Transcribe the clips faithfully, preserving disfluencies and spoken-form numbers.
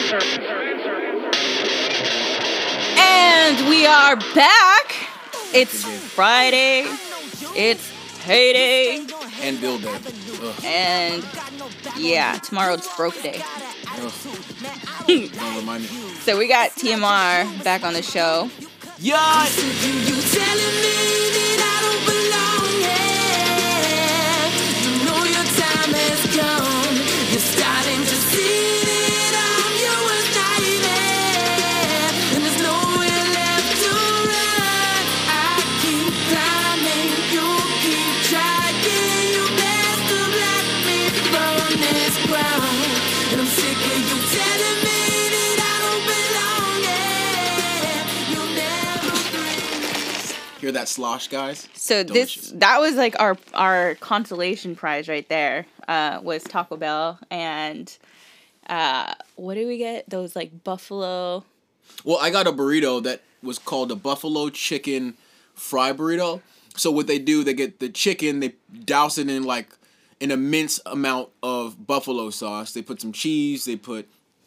And we are back. It's Friday. It's payday. And bill day. Ugh. And yeah, tomorrow's broke day. Don't remind me. So we got T M R back on the show. Yeah. You telling me that I don't belong here. You know your time has come. You're starting to see that I'm your worst nightmare. And there's nowhere left to run. I keep climbing, you keep trying. You best to block me from this ground. And I'm sick of you telling me that I don't belong here. You'll never bring. Hear that slosh, guys? So Delicious. this that was like our our consolation prize right there. Uh, was Taco Bell, and uh, what did we get? Those like buffalo. Well, I got a burrito that was called a buffalo chicken fry burrito. So what they do, they get the chicken, they douse it in like an immense amount of buffalo sauce. They put some cheese, they put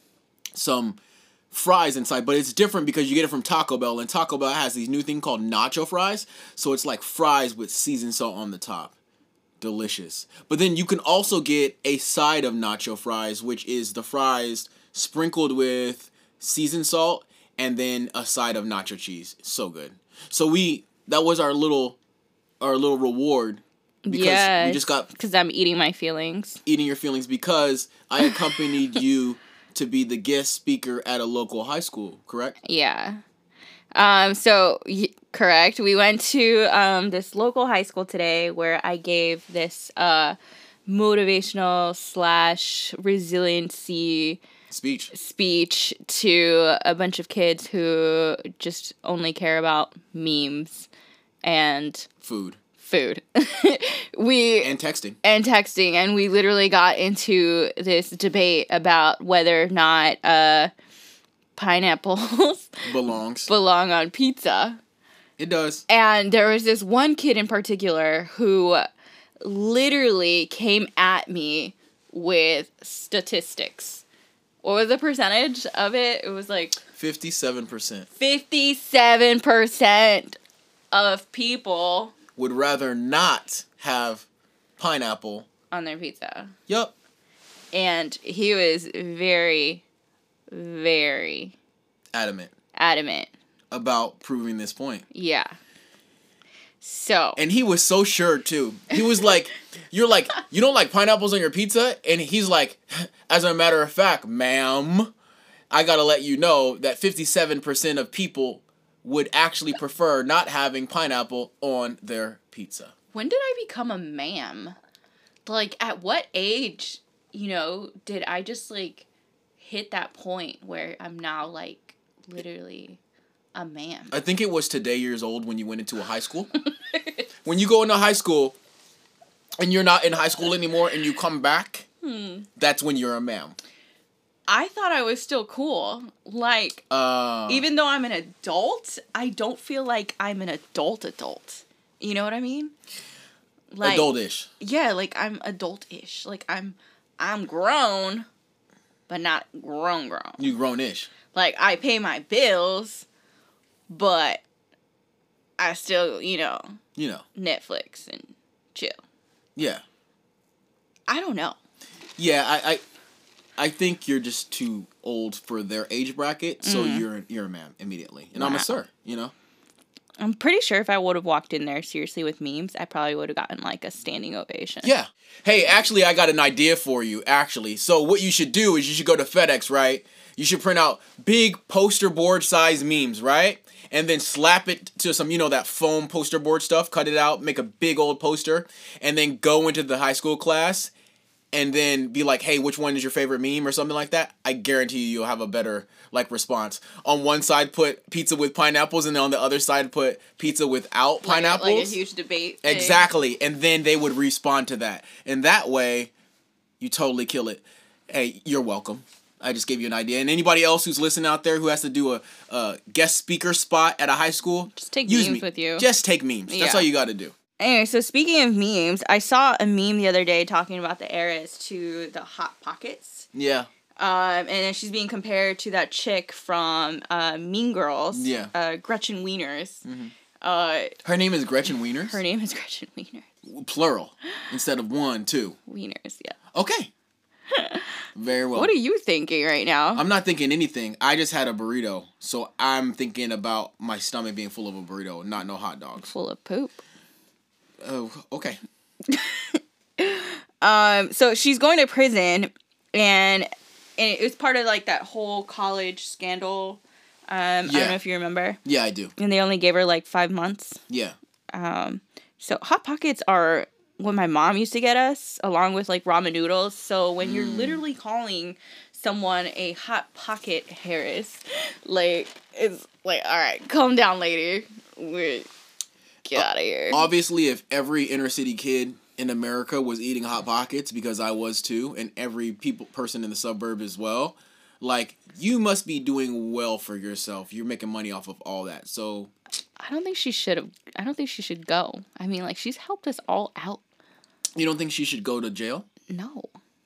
some fries inside, but it's different because you get it from Taco Bell, and Taco Bell has these new thing called nacho fries. So it's like fries with seasoned salt on the top. Delicious. But then you can also get a side of nacho fries, which is the fries sprinkled with seasoned salt and then a side of nacho cheese. So good. So we that was our little our little reward because Yeah, we just got because I'm eating my feelings. eating your feelings because I accompanied you to be the guest speaker at a local high school, correct? Yeah. Um. So y- correct. We went to um this local high school today where I gave this uh motivational slash resiliency Speech. speech to a bunch of kids who just only care about memes and Food. food. we And texting. and texting, and we literally got into this debate about whether or not uh pineapples Belongs. belong on pizza. It does. And there was this one kid in particular who literally came at me with statistics. What was the percentage of it? It was like fifty-seven percent. fifty-seven percent of people Would rather not have pineapple. on their pizza. Yup. And he was very, very Adamant adamant. about proving this point. Yeah. So. And he was so sure, too. He was like, you're like, you don't like pineapples on your pizza? And he's like, as a matter of fact, ma'am, I gotta let you know that fifty-seven percent of people would actually prefer not having pineapple on their pizza. When did I become a ma'am? Like, at what age, you know, did I just, like, hit that point where I'm now, like, literally a ma'am? I think it was today years old when you went into a high school. When you go into high school and you're not in high school anymore and you come back, Hmm. that's when you're a ma'am. I thought I was still cool. Like, Uh, even though I'm an adult, I don't feel like I'm an adult adult. You know what I mean? Like, adult-ish. Yeah, like I'm adult-ish. Like I'm I'm grown, but not grown grown. You grown-ish. Like I pay my bills, but I still, you know, You know. Netflix and chill. Yeah. I don't know. Yeah, I, I I think you're just too old for their age bracket, so Mm. you're you're a ma'am immediately. And I'm Wow. a sir, you know? I'm pretty sure if I would have walked in there seriously with memes, I probably would have gotten like a standing ovation. Yeah. Hey, actually, I got an idea for you, actually. So what you should do is you should go to FedEx, right? You should print out big poster board size memes, right? And then slap it to some, you know, that foam poster board stuff, cut it out, make a big old poster, and then go into the high school class and then be like, hey, which one is your favorite meme or something like that? I guarantee you you'll have a better, like, response. On one side, put pizza with pineapples, and then on the other side, put pizza without Like a- pineapples. Like a huge debate thing. Exactly. And then they would respond to that. And that way, you totally kill it. Hey, you're welcome. I just gave you an idea. And anybody else who's listening out there who has to do a, a guest speaker spot at a high school, Just take use memes me. with you. Just take memes. Yeah. That's all you got to do. Anyway, so speaking of memes, I saw a meme the other day talking about the eras to the Hot Pockets. Yeah. Um, and then she's being compared to that chick from uh, Mean Girls. Yeah. Uh, Gretchen Wieners. Uh, Her name is Gretchen Wieners? her name is Gretchen Wiener. Plural. Instead of one, two. Wieners, yeah. Okay. Very well. What are you thinking right now? I'm not thinking anything. I just had a burrito. So I'm thinking about my stomach being full of a burrito, not no hot dogs. Full of poop. Oh, okay. Um, so she's going to prison, and, and it was part of, like, that whole college scandal. Um, I Yeah. don't know if you remember. Yeah, I do. And they only gave her, like, five months. Yeah. Um, so Hot Pockets are what my mom used to get us, along with, like, ramen noodles. So when you're literally calling someone a Hot Pocket Harris, like, it's like, all right, calm down, lady. We're, get out of here. Obviously, if every inner city kid in America was eating Hot Pockets, because I was too, and every people person in the suburb as well, like, you must be doing well for yourself. You're making money off of all that. So I don't think she should have. I don't think she should go. I mean, like, she's helped us all out. you don't think she should go to jail? No.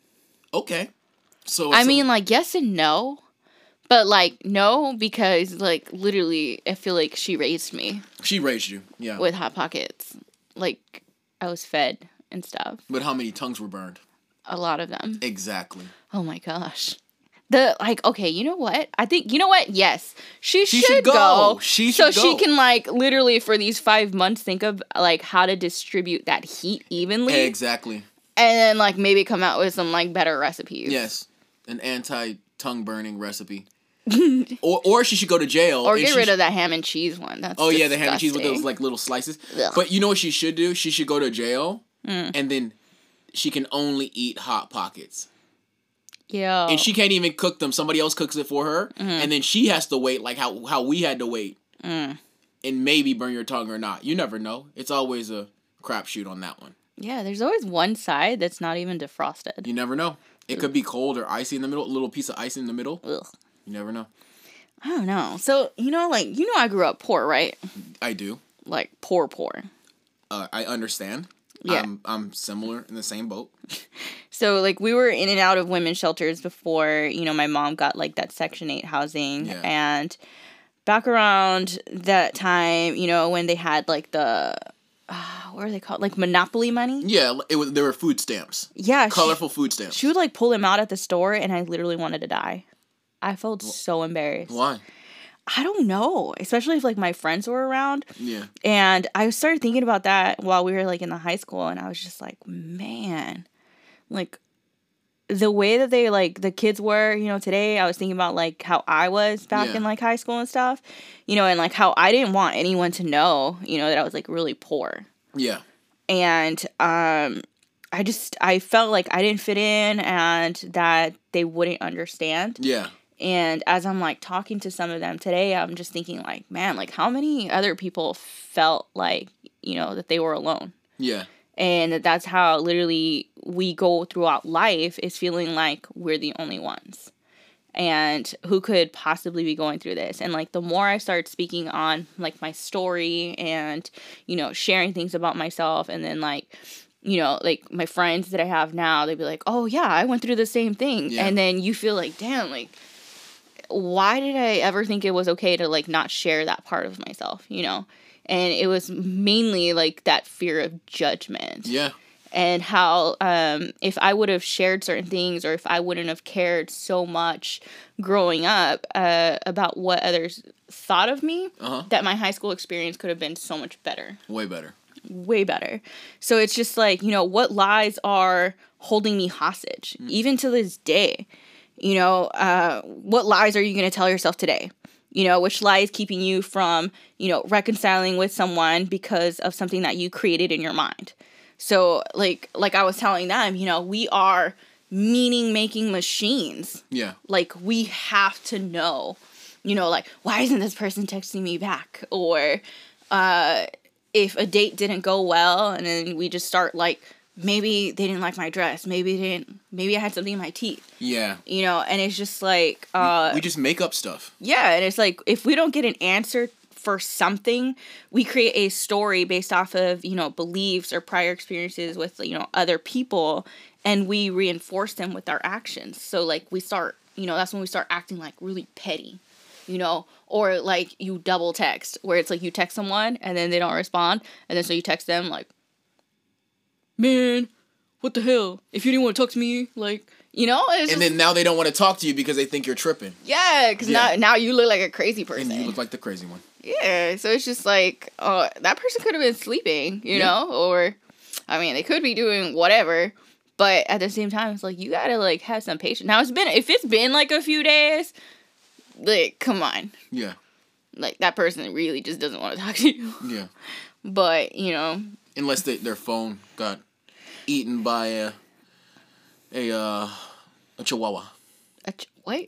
Okay. So I so- mean, like, yes and no. But, like, no, because, like, literally, I feel like she raised me she raised you. Yeah. with Hot Pockets. Like, I was fed and stuff. But how many tongues were burned? A lot of them. Exactly. Oh, my gosh. The, like, okay, you know what? I think, you know what? Yes. She, She should, should go. go. She So should she go. can, like, literally for these five months think of, like, how to distribute that heat evenly. Exactly. And then, like, maybe come out with some, like, better recipes. Yes. An anti-tongue burning recipe. or or she should go to jail. Or and get she rid sh- of that ham and cheese one. That's Oh, yeah, the ham and cheese with those, disgusting. like, little slices. Ugh. But you know what she should do? She should go to jail, Mm. and then she can only eat Hot Pockets. Yeah. And she can't even cook them. Somebody else cooks it for her, and then she has to wait, like how, how we had to wait. Mm. And maybe burn your tongue or not. You never know. It's always a crapshoot on that one. Yeah, there's always one side that's not even defrosted. You never know. It could be cold or icy in the middle, a little piece of ice in the middle. Ugh. You never know. I don't know. So, you know, like, you know I grew up poor, right? I do. Like, poor, poor. Uh, I understand. Yeah. I'm, I'm similar in the same boat. So, like, we were in and out of women's shelters before, you know, my mom got, like, that Section eight housing. Yeah. And back around that time, you know, when they had, like, the, uh, what are they called? Like, Monopoly money? Yeah, it was. There were food stamps. Yeah. she- Colorful food stamps. She would, like, pull them out at the store, and I literally wanted to die. I felt so embarrassed. Why? I don't know. Especially if, like, my friends were around. Yeah. And I started thinking about that while we were, like, in the high school, and I was just like, man, like, the way that they, like, the kids were, you know, today, I was thinking about, like, how I was back Yeah. in, like, high school and stuff, you know, and, like, how I didn't want anyone to know, you know, that I was, like, really poor. Yeah. And, um, I just, I felt like I didn't fit in and that they wouldn't understand. Yeah. And as I'm, like, talking to some of them today, I'm just thinking, like, man, like, how many other people felt like, you know, that they were alone? Yeah. And that that's how literally we go throughout life, is feeling like we're the only ones. And who could possibly be going through this? And, like, the more I start speaking on, like, my story and, you know, sharing things about myself, and then, like, you know, like, my friends that I have now, they'd be like, oh, yeah, I went through the same thing. Yeah. And then you feel like, damn, like, why did I ever think it was okay to, like, not share that part of myself, you know? And it was mainly, like, that fear of judgment. Yeah. And how um, if I would have shared certain things, or if I wouldn't have cared so much growing up uh, about what others thought of me, Uh-huh. that my high school experience could have been so much better. Way better. Way better. So it's just like, you know, what lies are holding me hostage, even to this day? You know, uh, what lies are you going to tell yourself today? You know, which lie is keeping you from, you know, reconciling with someone because of something that you created in your mind? So, like, like I was telling them, you know, we are meaning-making machines. Yeah. Like, we have to know, you know, like, why isn't this person texting me back? Or uh, if a date didn't go well, and then we just start, like, maybe they didn't like my dress. Maybe they didn't, maybe I had something in my teeth. Yeah. You know, and it's just like, uh, We just make up stuff. yeah, and it's like, if we don't get an answer for something, we create a story based off of, you know, beliefs or prior experiences with, you know, other people, and we reinforce them with our actions. So, like, we start you know, that's when we start acting like really petty, you know, or like you double text where it's like you text someone and then they don't respond. And then so you text them like, man, what the hell? If you didn't want to talk to me, like, you know? It's And just, then now they don't want to talk to you because they think you're tripping. yeah, because Yeah. now, now you look like a crazy person. And you look like the crazy one. Yeah, so it's just like, uh, that person could have been sleeping, you Yeah. know? Or, I mean, they could be doing whatever. But at the same time, it's like, you gotta, like, have some patience. Now, it's been, if it's been, like, a few days, like, come on. Yeah. Like, that person really just doesn't want to talk to you. Yeah. But, you know. Unless they, their phone got eaten by a, a, uh, a chihuahua. A ch- wait.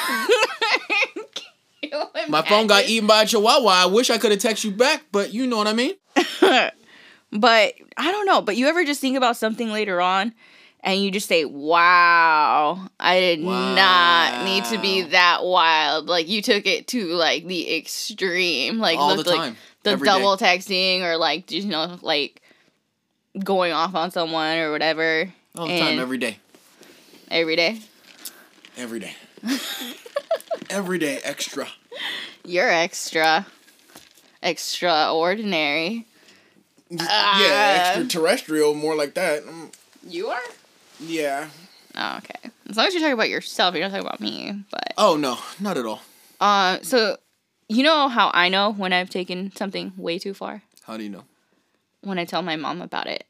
My phone got eaten by a chihuahua. I wish I could have texted you back, but you know what I mean? But I don't know. But you ever just think about something later on and you just say, wow, I did Wow. not need to be that wild. Like, you took it to, like, the extreme. Like, All looked the like time. the Every double day. texting or, like, you know, like, going off on someone or whatever. All the And time, every day. every day. Every day. Every day, extra. You're extra. Extraordinary. Yeah, extraterrestrial, more like that. Mm, You are? Yeah. Oh, okay. As long as you're talking about yourself, you're not talking about me. But Oh, no, not at all. uh, so you know how I know when I've taken something way too far? How do you know? When I tell my mom about it.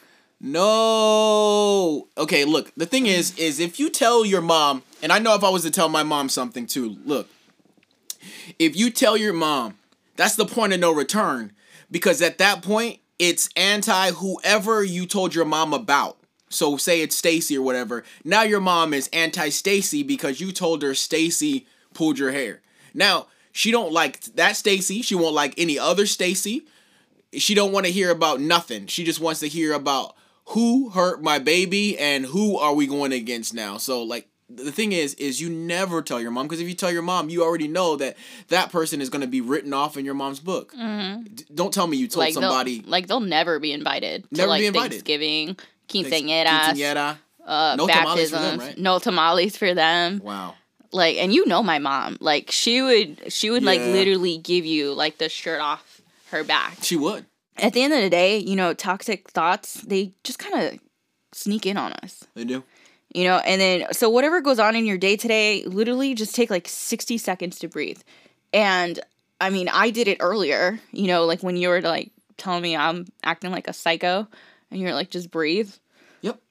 No. Okay, look, the thing is, is if you tell your mom, and I know if I was to tell my mom something too, look, if you tell your mom, that's the point of no return. Because at that point, it's anti whoever you told your mom about. So say it's Stacy or whatever. Now your mom is anti Stacy because you told her Stacy pulled your hair. Now, she don't like that Stacy. She won't like any other Stacy. She don't want to hear about nothing. She just wants to hear about who hurt my baby and who are we going against now. So like the thing is, is you never tell your mom, because if you tell your mom, you already know that that person is going to be written off in your mom's book. Mm-hmm. D- don't tell me you told Like somebody. they'll, like they'll never be invited to Never be like invited. Thanksgiving, Thanks- quinceañeras, quinceañera. uh, No tamales for them, baptisms, right? no tamales for them. Wow. Like, and you know my mom, like she would, she would like Yeah. literally give you like the shirt off her back. She would. At the end of the day, you know, toxic thoughts, they just kind of sneak in on us. They do. You know, and then, so whatever goes on in your day today, literally just take like sixty seconds to breathe. And I mean, I did it earlier, you know, like when you were like telling me I'm acting like a psycho and you're like, just breathe. Yep.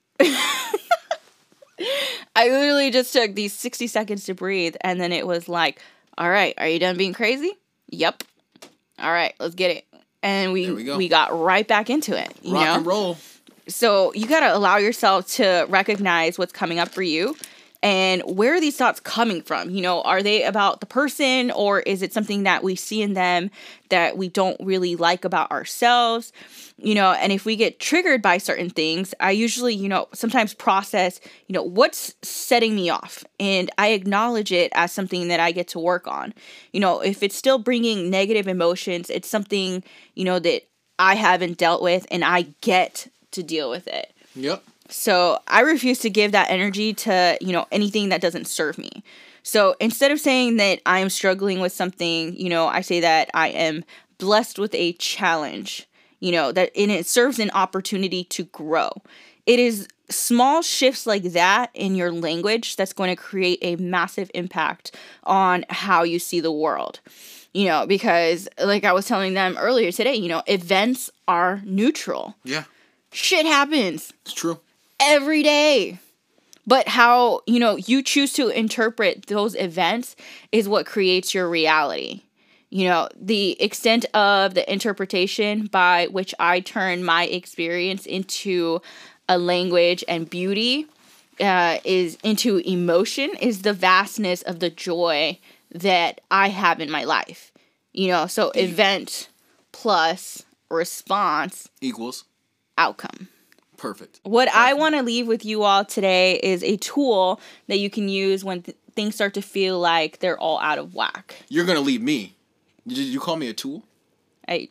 I literally just took these sixty seconds to breathe. And then it was like, all right, are you done being crazy? Yep. All right, let's get it. And we, There we go. we got right back into it. You Rock know? and roll. So you got to allow yourself to recognize what's coming up for you and where are these thoughts coming from? You know, are they about the person or is it something that we see in them that we don't really like about ourselves? You know, and if we get triggered by certain things, I usually, you know, sometimes process, you know, what's setting me off, and I acknowledge it as something that I get to work on. You know, if it's still bringing negative emotions, it's something, you know, that I haven't dealt with and I get to deal with it. Yep. So I refuse to give that energy to, you know, anything that doesn't serve me. So instead of saying that I am struggling with something, you know, I say that I am blessed with a challenge, you know, that and it serves an opportunity to grow. It is small shifts like that in your language that's going to create a massive impact on how you see the world. You know, because like I was telling them earlier today, you know, events are neutral. Yeah. Shit happens It's true. every day. But how, you know, you choose to interpret those events is what creates your reality. You know, the extent of the interpretation by which I turn my experience into a language and beauty uh, is into emotion is the vastness of the joy that I have in my life. You know, so event plus response Equals. outcome. Perfect. What I want to leave with you all today is a tool that you can use when th- things start to feel like they're all out of whack. You're going to leave me. Did you call me a tool? I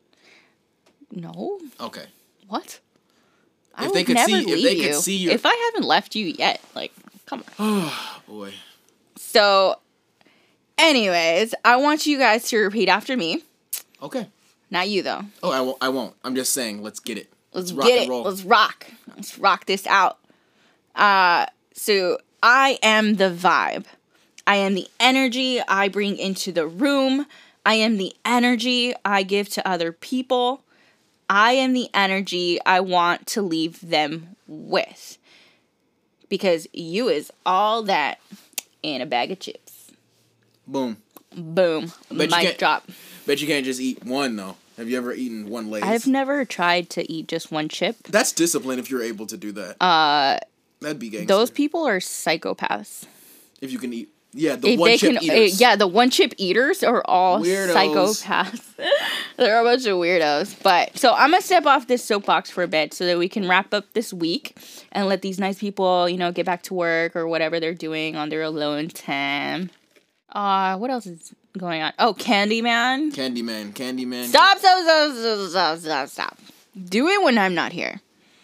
no. Okay. What? I If would they could never see- if leave they could you. see your- If I haven't left you yet, like, come on. Boy. So, anyways, I want you guys to repeat after me. Okay. Not you, though. Oh, I won't. I won't. I'm just saying, let's get it. Let's, rock get and it. roll. Let's rock. Let's rock this out. Uh, so, I am the vibe. I am the energy I bring into the room. I am the energy I give to other people. I am the energy I want to leave them with. Because you is all that in a bag of chips. Boom. Boom. Bet you Mic can't- drop. Bet you can't just eat one, though. Have you ever eaten one Lay's? I've never tried to eat just one chip. That's discipline if you're able to do that. Uh, That'd be gangster. those people are psychopaths. If you can eat. Yeah, the If one they chip can, eaters. uh, yeah, the one chip eaters are all Weirdos. psychopaths. They're a bunch of weirdos. But so I'm gonna step off this soapbox for a bit so that we can wrap up this week and let these nice people, you know, get back to work or whatever they're doing on their alone time. Uh, what else is going on? Oh, Candyman. Candyman. Candyman. Stop, stop, stop, stop, stop, stop, stop. Do it when I'm not here.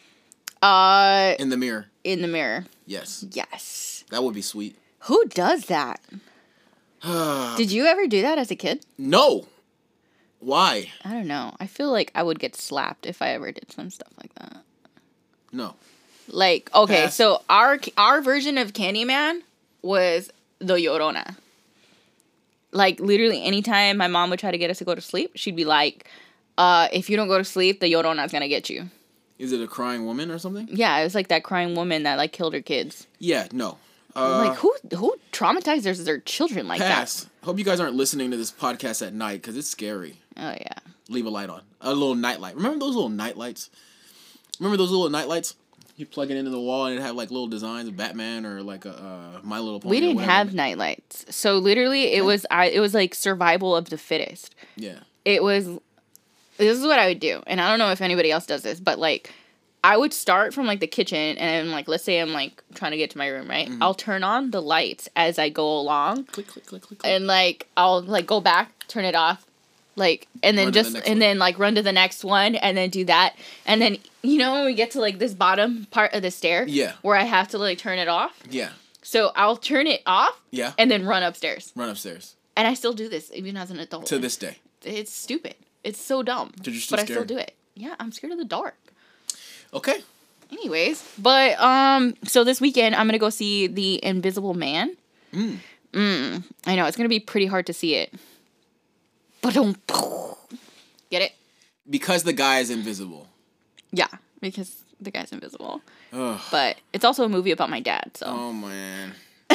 Uh, In the mirror. in the mirror. Yes. Yes. That would be sweet. Who does that? Did you ever do that as a kid? No. Why? I don't know. I feel like I would get slapped if I ever did some stuff like that. No. Like, okay, Pass. so our our version of Candyman was the Llorona. Like, literally, anytime my mom would try to get us to go to sleep, she'd be like, uh, if you don't go to sleep, the Llorona's gonna get you. Is it a crying woman or something? Yeah, it was like that crying woman that, like, killed her kids. Yeah, no. Uh, like, who who traumatizes their children like pass. Hope you guys aren't listening to this podcast at night because it's scary. that? Oh, yeah. Leave a light on. A little night light. Remember those little night lights? Remember those little night lights? You plug it into the wall and it have like little designs of Batman or like a uh, My Little Pony. We or didn't whatever. have night lights. So, literally, it was I. it was like survival of the fittest. Yeah. It was, this is what I would do. And I don't know if anybody else does this, but like, I would start from like the kitchen and like, let's say I'm like trying to get to my room, right? Mm-hmm. I'll turn on the lights as I go along Click, click, click, click, click. and like, I'll like go back, turn it off, like, and then Run to the just, next and one. then like run to the next one and then do that. And then, you know, when we get to like this bottom part of the stair Yeah. where I have to like turn it off. Yeah. So I'll turn it off Yeah. and then run upstairs. Run upstairs. And I still do this even as an adult. To this day. It's stupid. It's so dumb. 'Cause you're still but I still scared. do it. Yeah, I'm scared of the dark. Okay. Anyways, but um, so this weekend I'm gonna go see The Invisible Man. Mm. Mm. I know it's gonna be pretty hard to see it. But don't get it? Because the guy is invisible. Yeah, because the guy's invisible. Ugh. But it's also a movie about my dad. So, Oh, man.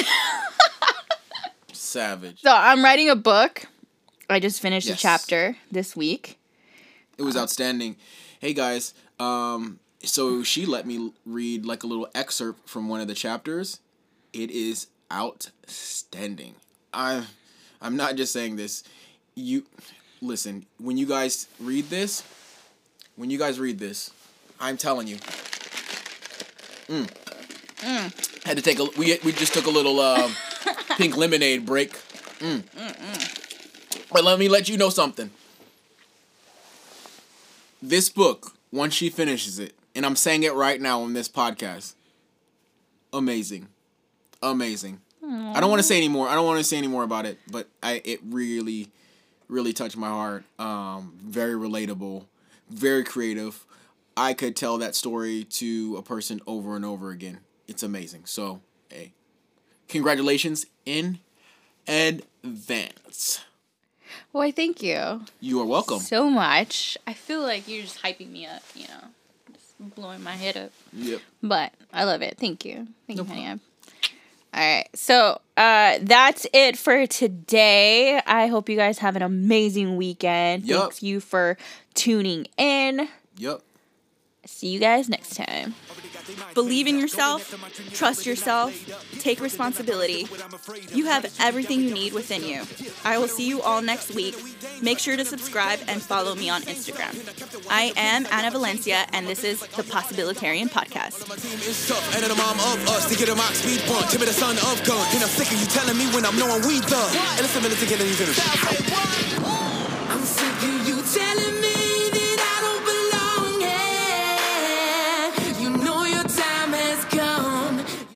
Savage. so I'm writing a book. I just finished Yes. a chapter this week. It was outstanding. Hey, guys. Um, so she let me read like a little excerpt from one of the chapters. It is outstanding. I, I'm not just saying this. You, listen, when you guys read this, when you guys read this, I'm telling you. Mm. Mm. Had to take a, we, we just took a little uh, pink lemonade break. Mm. But let me let you know something. This book, once she finishes it, and I'm saying it right now on this podcast, amazing. Amazing. Aww. I don't want to say any more. I don't want to say any more about it, but I it really, really touched my heart. Um, very relatable, very creative. I could tell that story to a person over and over again. It's amazing. So, hey, congratulations in advance. Why, thank you. You are welcome. So much. I feel like you're just hyping me up, you know, just blowing my head up. Yep. But I love it. Thank you. Thank No you, honey. problem. All right. So uh, that's it for today. I hope you guys have an amazing weekend. Yup. Thank you for tuning in. Yep. See you guys next time. Believe in yourself, trust yourself, take responsibility. You have everything you need within you. I will see you all next week. Make sure to subscribe and follow me on Instagram. I am Anna Valencia, and this is the Possibilitarian Podcast. My team is tough, and the mom of us to get a mock speed bump. Timmy the son of gun, and I'm sick of you telling me when I'm knowing we the. And listen, minute to get you finish. I'm sick of you telling me